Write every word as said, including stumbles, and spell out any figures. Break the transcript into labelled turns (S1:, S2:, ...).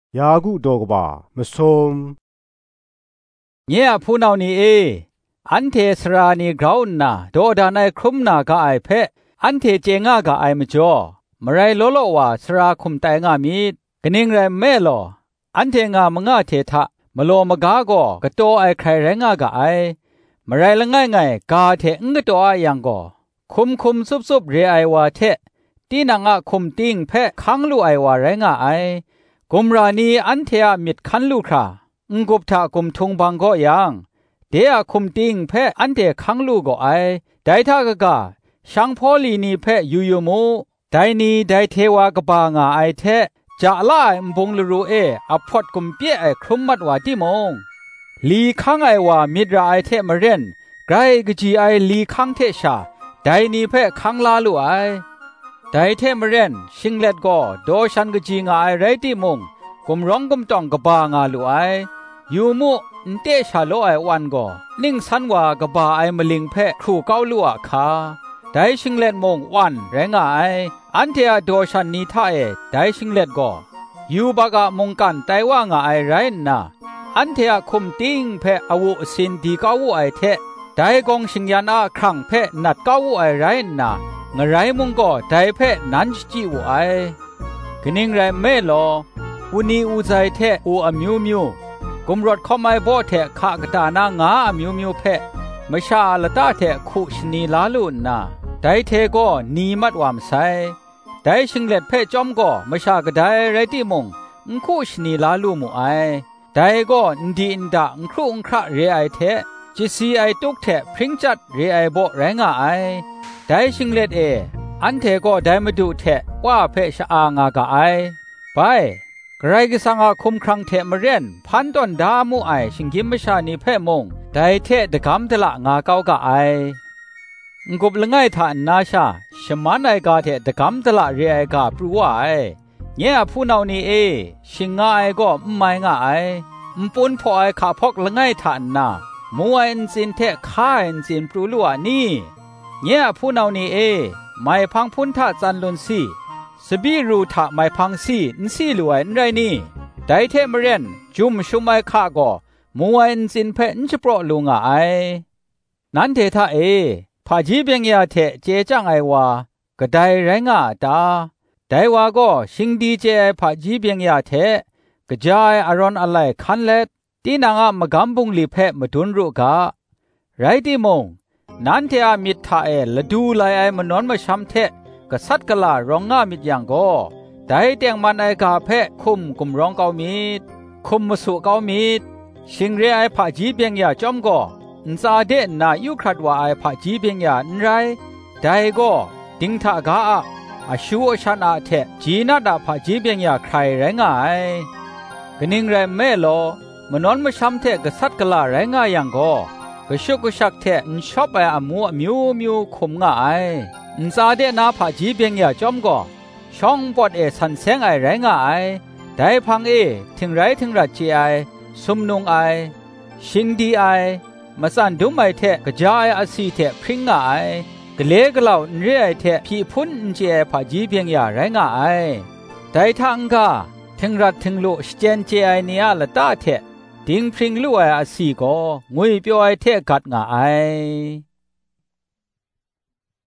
S1: ยากุดอกบามสม
S2: เนี่ยผู้นานี่เออันเทสรานีกราวน่ะโดดานายครุมนากาไอเพอันเทเจงากาไอมจ่อมไรโลโลว่าสราคุมไตงามีกนิงไรแม่ลออันเทงามงาเททะมโลมกาโกกะโตไอใครแรงากาไอมไรละง่ายง่ายกาเทงกะโตอายังโกคุมคุมซุบซุบเรไอวาเทตีนางะคุมติงเพคังลูไอวาแรงาไอกุมรานีอันเทอะมิดคันลูครางกุบทากุมทุงบังก็ยังเดียคุมติงเพอันเทคังลูก็ไอไดทากะกะช่างพอลีนีเพยูยูโมไดนีไดเทวากบางาไอเทจะละไอมบงลรูเออพอดกุมเปียไอครุมมัดว่าติมงลีคังไอว่ามิดราไอเทมเรนไกรกจีไอลีคังเทชาไดนีเพคังลาลูไอไดเทมเรนชิงเล็ดก็โดชันกจีงาไอไรติมงกุมร้องกุมตองกบางาลูไอยูมุนเตชาโลไอวันก็นิ่งสันว่ากบาไอมลิงเพครูเก้าลัวคาได้ชิงเล็ดมงวันแรงไออันเทียโดชันนีท่าเอได้ชิงเล็ดก็ยูบากะมงกันไตว่างไอไรน่ะอันเทียคุมติงเพอวุสินดีเก้าไอเทได้กองชิงยันอาครั้งเพนัดเก้าไอไรน่ะงไรมงก็ได้เพนันจิวไอกนิ่งไรเมลออุนีอุใจเทอูอมิวมิวกุมรถข้อไม้บ่เทขากตานางาอมิวมิวเพมชาละตาเทคุชนีลาลุนนาได้เทก็นีมัดวามไซได้ชิงเล็ดเพจอมก็มชากระไดไรติมงคุชนีลาลุมุไอได้ก็ดีอินดาครุงคระเรไอเทจิซีไอตุกเทพริ้งจัดเรไอบ่แรงไอได้ชิงเล็ดเออันเทก็ได้มาดูเทว่าเพชะอางากาไอไปใครก็สังอาคุมครั้งเทมเรียนพันต้นดามูไอชิงกิมมชานีเพมงได้เทดกำตละงาเก้ากาไองบละไงทานนาชาชมันไอกาเทดกำตละเรไอกาปรูว่าไอเนี่ยผู้นานี่เอชิงงาไอก็ไม่งาไอมปุนพอไอขาพกละไงทานนามัวเอ็นจินเทข้าเอ็นจินปรูลัวนี่เนี่ยผู้นานี่เอไม่พังพุนทะจันลุนซีสบีรูทะไม่พังซีนซีลวยนไรนี่ได้เทมเรียนจุมชุมไอข้าก็มัวเอ็นจินเพนจะโปรลุงไอนั้นเททะเอพาจีเบียงยาเทเจจังไอวากระไดแรงาตาได้ว่าก็ชิงดีเจพาจีเบียงยาเทกระจายอารอนอะไรคันเล็ดตีนางมากำบุงลีเพมาดุนรุกาไรติมงนั้นเทอามิดทาเอละดูไลไอมานอนมาช้ำเทกษัตริย์กลารองงามิดยังก็ได้เตียงมันไอกาเพคุมกุมร้องเกามิดคุมมาสุเกามิดชิงเรไอพาจีเบียงยาจอมก็นซาเดนายุครัดว่าไอพาจีเบียงยานไรได้ก็ติงทากาอาชูอชันอาเทจีนาดาพาจีเบียงยาใครแรงไอกนิ่งไรเมลอมานอนมาช้ำเทกษัตริย์กลาแรงายังก็กชุกกชักเทนชอบไปอามัวมิวมิวคุมง่ายนซาเดนาพาจีเบียงยาจอมก็ช่องปอดเอสันเซงไอแรงไอได้พังเอถึงไรถึงรัดจีไอสมนุงไอชิงดีไอมาสันดุมไอเทกจายอาศีเทพริ้งไอกเลกเหล่าเรียเทพี่พุนเจพาจีเบียงยาแรงไอได้ทางกาถึงรัดถึงลุสเจนเจไอเนียละตาเทดิงพริ้งลู่ไออาศีก็งุยเปียวไอเทกัดง่าย